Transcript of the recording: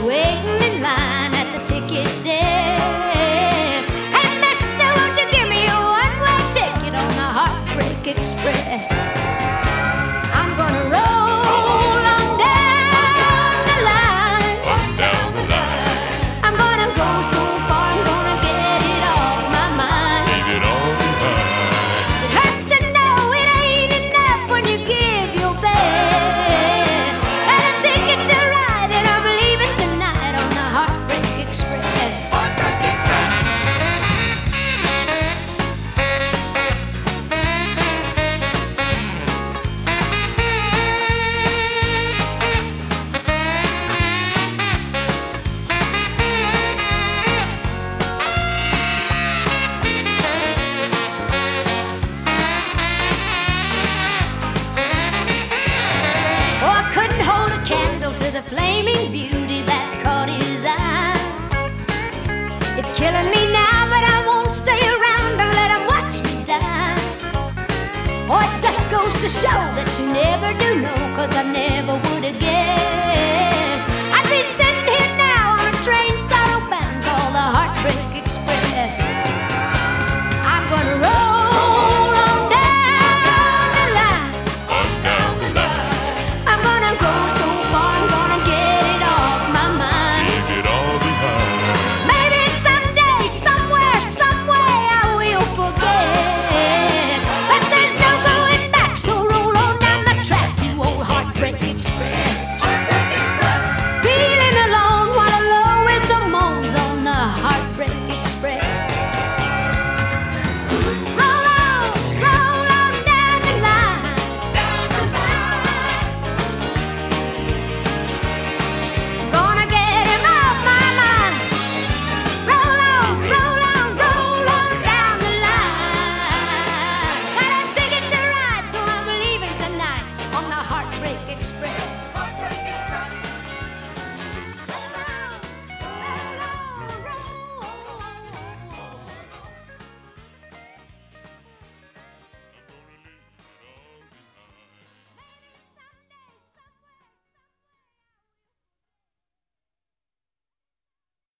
waiting in line at the ticket desk. Hey, mister, won't you give me a one-way ticket on the Heartbreak Express? I'm gonna roll on down the line. On down the line. I'm gonna go so far, I'm gonna get it off my mind. Leave it all behind. It hurts to know it ain't enough when you give your best. Got a ticket to ride and I'm leaving tonight on the Heartbreak Express. Heartbreak Express. Oh, I couldn't hold a candle to the flaming beauty that caught his eye. It's killing me now, but I won't stay around and let him watch me die. Oh, it just goes to show that you never do know, 'cause I never would have guessed I'd be sitting here now on a train so bound called the Heartbreak